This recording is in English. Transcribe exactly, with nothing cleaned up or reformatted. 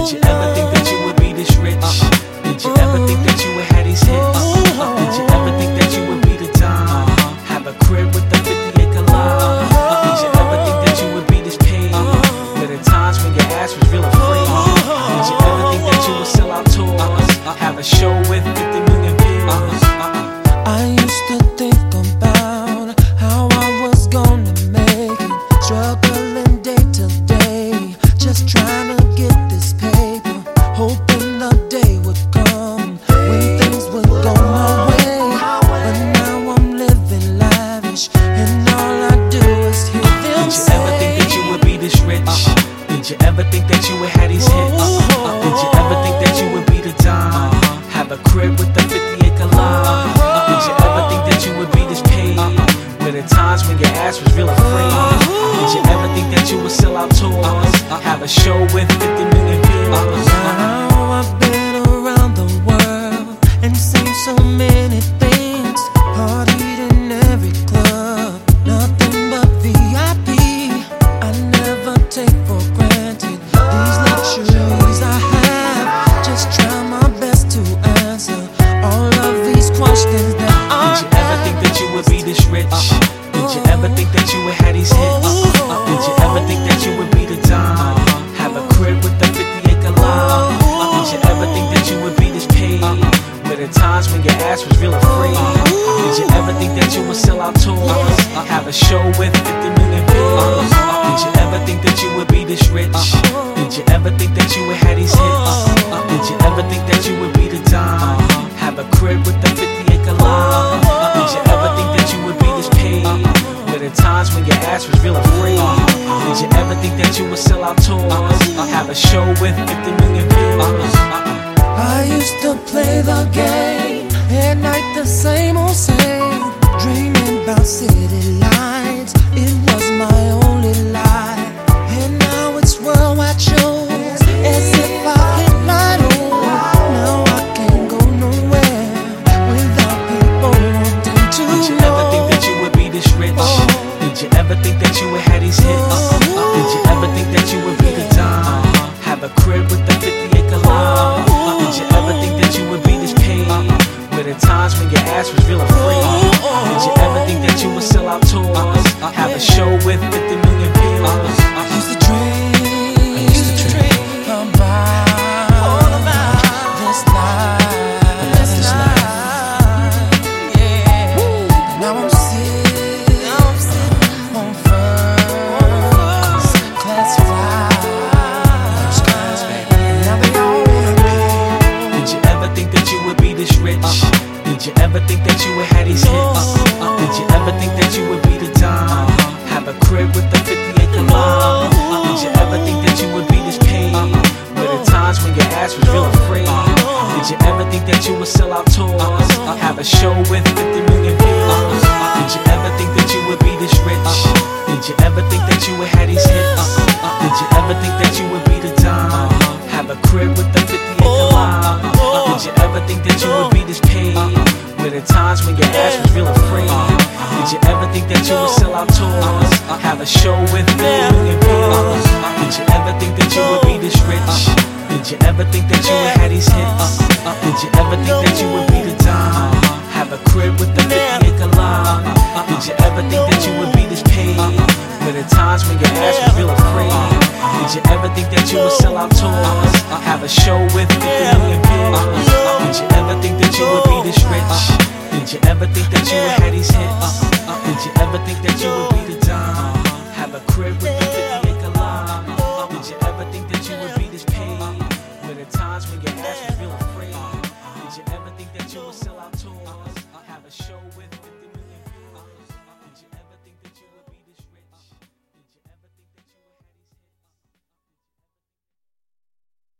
Did you ever think that you would be this rich? Did you ever think that you would have these hits? Did you ever think that you would be the dime? Have a crib with a fifty acre lot? Did you ever think that you would be this paid? Where the times when your ass was real afraid? Did you ever think that you would sell out tours? Have a show with fifty million views? I used to think about how I was gonna make it, struggling day to day, just trying to get this paper, hoping the day would come when things would go my way. But now I'm living lavish, and all I do is hear them say, did you ever think that you would be this rich? Did you ever think that you would have these hits? Did you ever think that you would be the dime? Have a crib with a fifty acre lot? Did you ever think that you would be this paid? Where the times when your ass was real afraid? Did you ever think that you would sell out tours? Have a show with fifty million views? now I've been around the world and seen so many things, partied in every club, nothing but V I P. I never take for granted these luxuries I have. Just try my best to answer all of these questions that are. Did you ever think that you would be this rich? Did you ever think that you would have these hits? Did you ever think that you would be the dime? Have a crib with a fifty acre lot? Did you ever think that you would be this paid? Where the times when your ass was real afraid? Did you ever think that you would sell out tours? Have a show with fifty million views? Did you ever think that you would be this rich? Did you ever think that you would have these hits? Did you ever think that you would be the dime? Have a crib with a fifty acre lot? Did you ever think that you would be this paid? Where the times when your ass was real afraid? Did you ever think that you would sell out tours? Have a show with fifty million views? I used to play the game at night, the same old same, dreaming about city lights. It was my only life, and now it's worldwide shows, as if I hit my own. Now I can't go nowhere without people wanting to Did you know. ever think that you would be this rich? Did you ever think that you would have these hits? Did you ever think that you would be the dime? Have a crib with a fifty acre lot? Did you ever think that you would be this paid? Where the times when your ass was real afraid? Did you ever think that you would sell out tours? Have a show with fifty million views? I used to dream, I used to dream about all about this life, this life, yeah. Now I'm sitting, I'm sitting on first class rides, and now they all wanna be. Did you ever think that you would be this rich? Did you ever think that you would have these hits? Did you ever think that you would be the dime? Have a crib with a fifty acre lot? Did you ever think that you would be this paid? Where the times when your ass was real afraid? Did you ever think that you would sell out tours? Have a show with fifty million views? Did you ever think that you would be this rich? Did you ever think that you would have these hits? Did you ever think that you would be the dime? Have a crib with a fifty acre lot? Did you ever think that you would be this paid? Where the times when your ass was real afraid? Did you ever think that you would sell out tours? Have a show with fifty million views? Did you ever think that you would be this rich? Did you ever think that you would have these hits? Did you ever think that you would be the dime? Have a crib with a fifty acre lot? Did you ever think that you would be this paid? Where the times when your ass was real afraid? Did you ever think that you would sell out tours? Have a show with fifty million views? Did you ever think that you would be this rich? Did you ever think that you would have these hits?